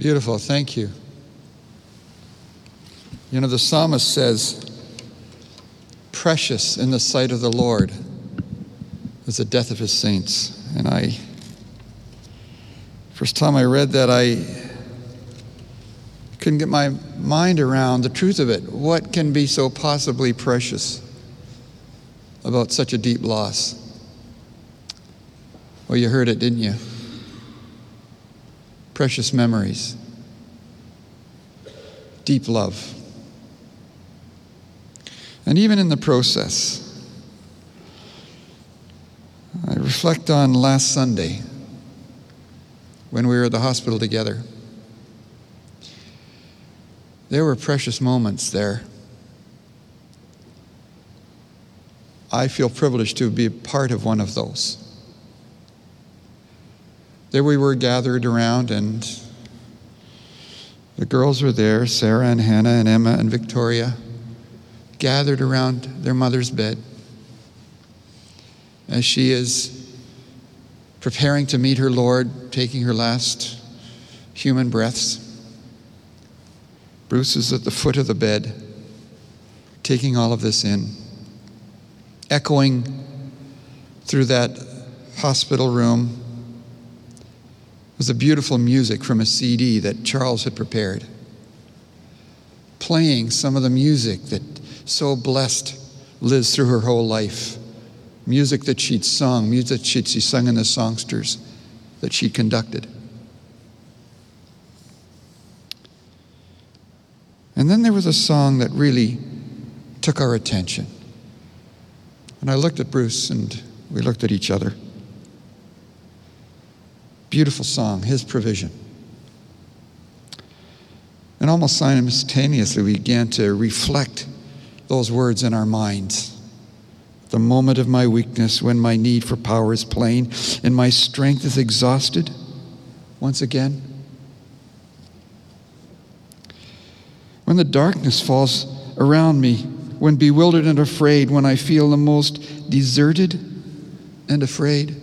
Beautiful, thank you. You know, the psalmist says, precious in the sight of the Lord is the death of his saints. And first time I read that, I couldn't get my mind around the truth of it. What can be so possibly precious about such a deep loss? Well, you heard it, didn't you? Precious memories, deep love. And even in the process, I reflect on last Sunday when we were at the hospital together. There were precious moments there. I feel privileged to be a part of one of those. There we were gathered around, and the girls were there, Sarah and Hannah and Emma and Victoria, gathered around their mother's bed as she is preparing to meet her Lord, taking her last human breaths. Bruce is at the foot of the bed, taking all of this in, echoing through that hospital room was the beautiful music from a CD that Charles had prepared, playing some of the music that so blessed Liz through her whole life, music that she'd sung, music that she'd sung in the songsters that she conducted. And then there was a song that really took our attention. And I looked at Bruce and we looked at each other. Beautiful song, His Provision. And almost simultaneously we began to reflect those words in our minds. The moment of my weakness, when my need for power is plain and my strength is exhausted, once again. When the darkness falls around me, when bewildered and afraid, when I feel the most deserted and afraid,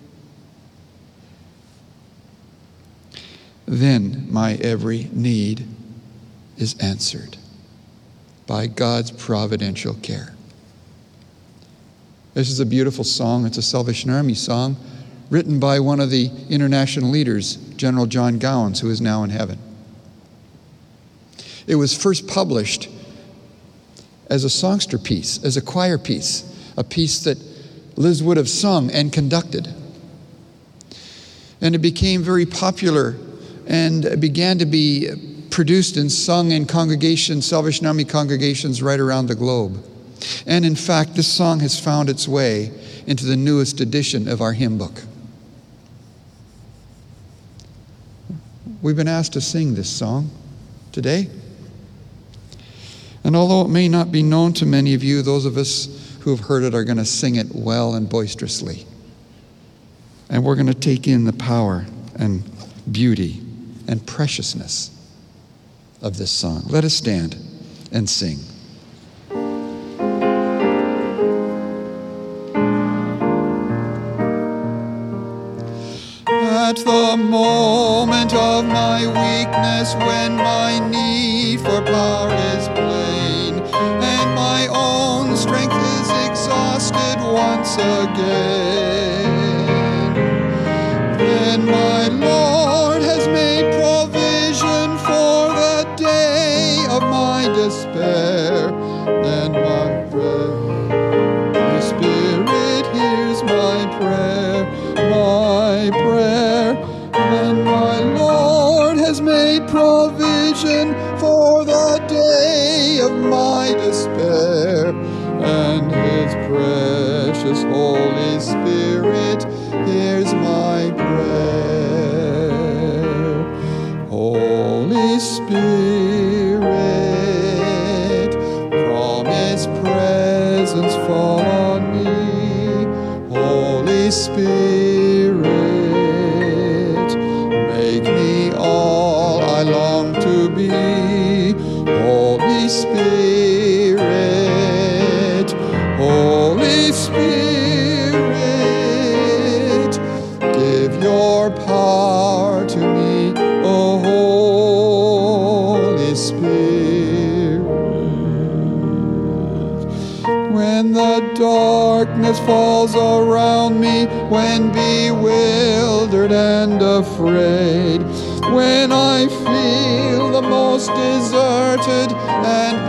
then my every need is answered by God's providential care. This is a beautiful song. It's a Salvation Army song written by one of the international leaders, General John Gowans, who is now in heaven. It was first published as a songster piece, as a choir piece, a piece that Liz would have sung and conducted. And it became very popular and began to be produced and sung in congregations, Salvation Army congregations right around the globe. And in fact, this song has found its way into the newest edition of our hymn book. We've been asked to sing this song today. And although it may not be known to many of you, those of us who have heard it are going to sing it well and boisterously. And we're going to take in the power and beauty and preciousness of this song. Let us stand and sing. At the moment of my weakness, when my need for power is plain, and my own strength is exhausted once again, then my Lord has made provision for the day of my despair. Then my Holy Spirit hears my prayer, my prayer. Then my Lord has made provision for the day of my despair, and His precious Holy Spirit hears my prayer. Holy Spirit, from His presence fall on me. Holy Spirit, make me all I long to be. Holy Spirit, Holy Spirit, give your power to me. Oh, darkness falls around me, when bewildered and afraid, when I feel the most deserted and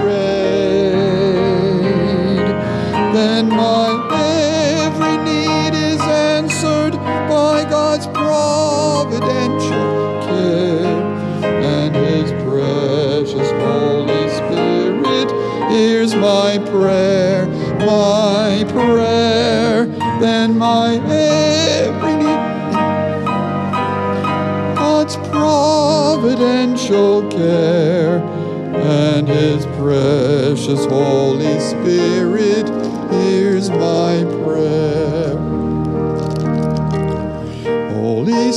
betrayed, then my every need is answered by God's providential care, and His precious Holy Spirit hears my prayer, then my every need. God's providential care, and His precious Holy Spirit hears my prayer. Holy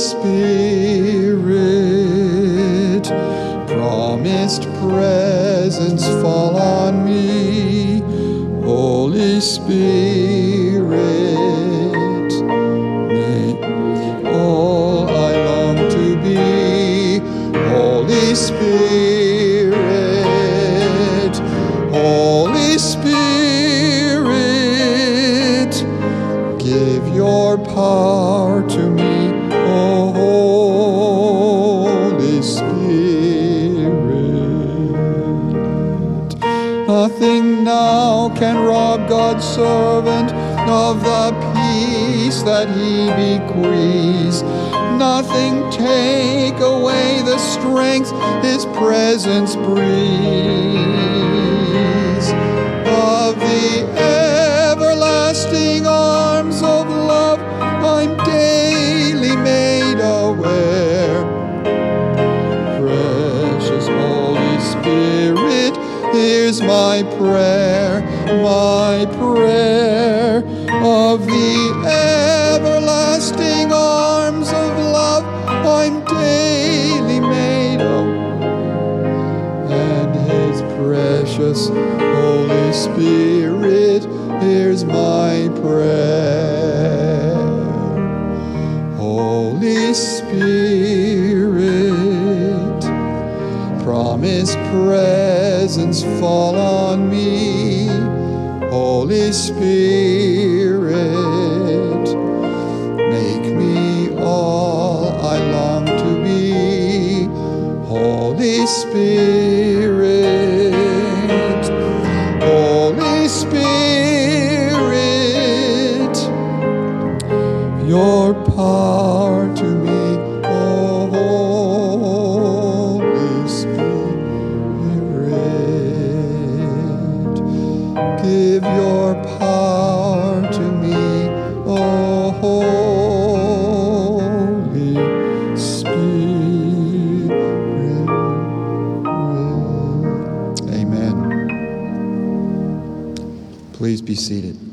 Spirit, promised presence fall on me. Holy Spirit, make all I long to be. Holy Spirit, Holy Spirit, give your power to me, oh Holy Spirit. Nothing now can rob God's servant of the peace that He bequeaths. Nothing take away the strength His presence breathes. Of the everlasting arms of love I'm daily made aware. Precious Holy Spirit, here's my prayer, of the everlasting arms of love I'm daily made aware, and His precious Holy Spirit hears my prayer. Holy Spirit, promised presence fall on me. Holy Spirit, make me all I long to be. Holy Spirit, Holy Spirit, your power to me, oh Holy Spirit, give your power to me, oh Holy Spirit. Amen. Please be seated.